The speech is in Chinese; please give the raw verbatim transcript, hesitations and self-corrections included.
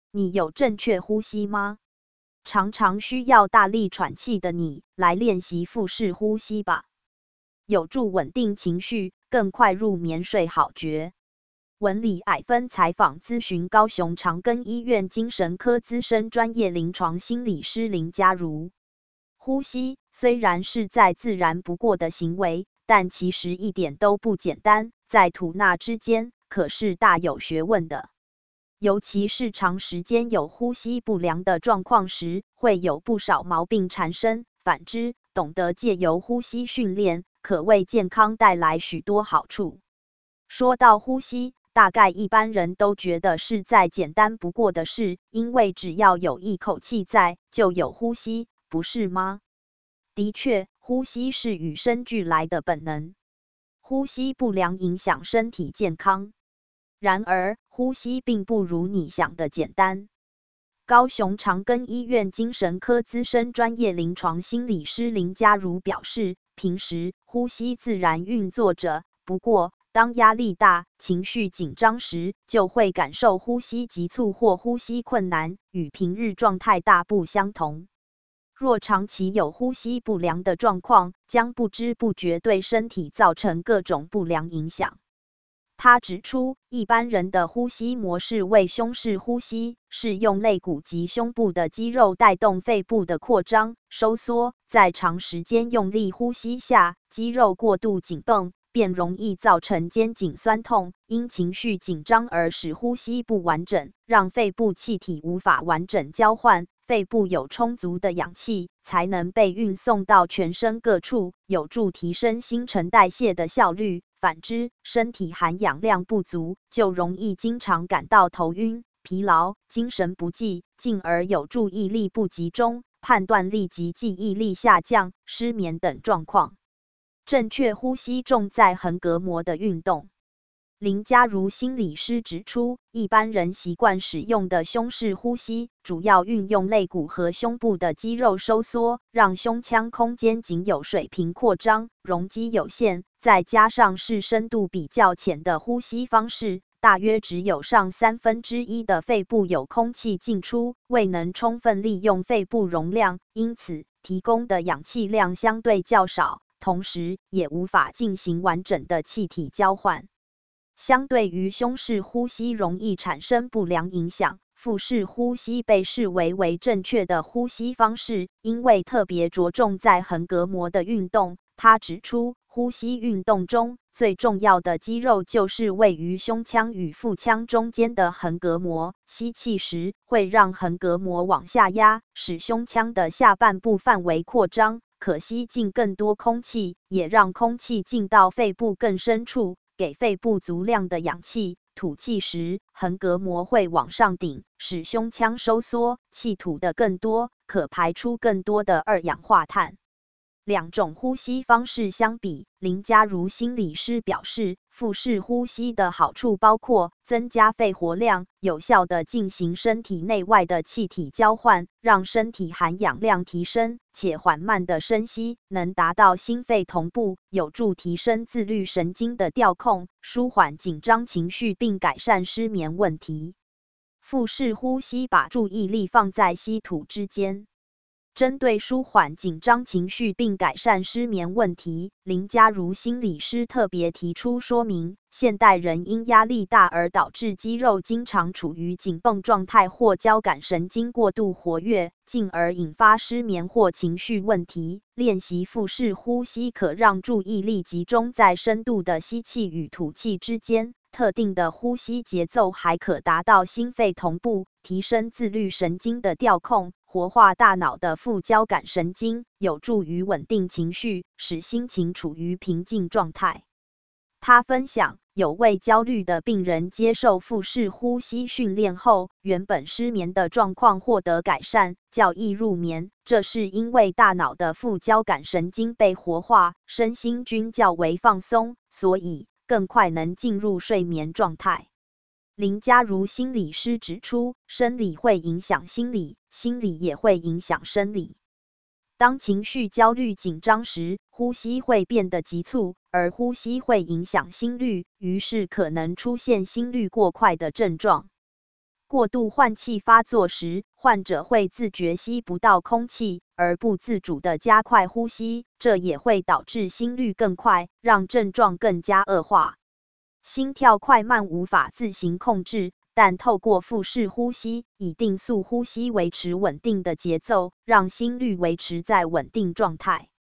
你有正确呼吸吗？常常需要大力喘气的你，来练习腹式呼吸吧，有助稳定情绪，更快入眠睡好觉。文理矮分采访咨询高雄长庚医院精神科资深专业临床心理师林佳如。呼吸虽然是再自然不过的行为，但其实一点都不简单，在吐纳之间可是大有学问的。尤其是长时间有呼吸不良的状况时，会有不少毛病缠身。反之，懂得借由呼吸训练，可为健康带来许多好处。说到呼吸，大概一般人都觉得是再简单不过的事，因为只要有一口气在，就有呼吸，不是吗？的确，呼吸是与生俱来的本能，呼吸不良影响身体健康。然而，呼吸并不如你想的简单。高雄长庚医院精神科资深专业临床心理师林佳如表示，平时呼吸自然运作着，不过当压力大、情绪紧张时，就会感受呼吸急促或呼吸困难，与平日状态大不相同。若长期有呼吸不良的状况，将不知不觉对身体造成各种不良影响。他指出，一般人的呼吸模式为胸式呼吸，是用肋骨及胸部的肌肉带动肺部的扩张、收缩，在长时间用力呼吸下，肌肉过度紧绷，便容易造成肩颈酸痛，因情绪紧张而使呼吸不完整，让肺部气体无法完整交换，肺部有充足的氧气，才能被运送到全身各处，有助提升新陈代谢的效率。反之，身体含氧量不足，就容易经常感到头晕、疲劳、精神不济，进而有注意力不集中、判断力及记忆力下降、失眠等状况。正确呼吸重在横膈膜的运动。林佳如心理师指出，一般人习惯使用的胸式呼吸，主要运用肋骨和胸部的肌肉收缩，让胸腔空间仅有水平扩张，容积有限，再加上是深度比较浅的呼吸方式，大约只有上三分之一的肺部有空气进出，未能充分利用肺部容量，因此提供的氧气量相对较少，同时也无法进行完整的气体交换。相对于胸式呼吸容易产生不良影响，腹式呼吸被视为为正确的呼吸方式，因为特别着重在横膈膜的运动。他指出，呼吸运动中最重要的肌肉就是位于胸腔与腹腔中间的横膈膜，吸气时会让横膈膜往下压，使胸腔的下半部范围扩张，可吸进更多空气，也让空气进到肺部更深处，给肺部足量的氧气。吐气时，横膈膜会往上顶，使胸腔收缩，气吐得更多，可排出更多的二氧化碳。两种呼吸方式相比，林佳如心理师表示，腹式呼吸的好处包括增加肺活量，有效地进行身体内外的气体交换，让身体含氧量提升，且缓慢的深吸能达到心肺同步，有助提升自律神经的调控，舒缓紧张情绪并改善失眠问题。腹式呼吸把注意力放在吸吐之间。针对舒缓紧张情绪并改善失眠问题，林佳如心理师特别提出说明，现代人因压力大而导致肌肉经常处于紧绷状态或交感神经过度活跃，进而引发失眠或情绪问题。练习腹式呼吸可让注意力集中在深度的吸气与吐气之间，特定的呼吸节奏还可达到心肺同步，提升自律神经的调控，活化大脑的副交感神经，有助于稳定情绪，使心情处于平静状态。他分享，有位焦虑的病人接受腹式呼吸训练后，原本失眠的状况获得改善，较易入眠。这是因为大脑的副交感神经被活化，身心均较为放松，所以更快能进入睡眠状态。林佳如心理师指出，生理会影响心理，心理也会影响生理。当情绪焦虑紧张时，呼吸会变得急促，而呼吸会影响心率，于是可能出现心率过快的症状。 过度换气发作时，患者会自觉吸不到空气，而不自主的加快呼吸，这也会导致心率更快，让症状更加恶化。心跳快慢无法自行控制，但透过腹式呼吸，以定速呼吸维持稳定的节奏，让心率维持在稳定状态。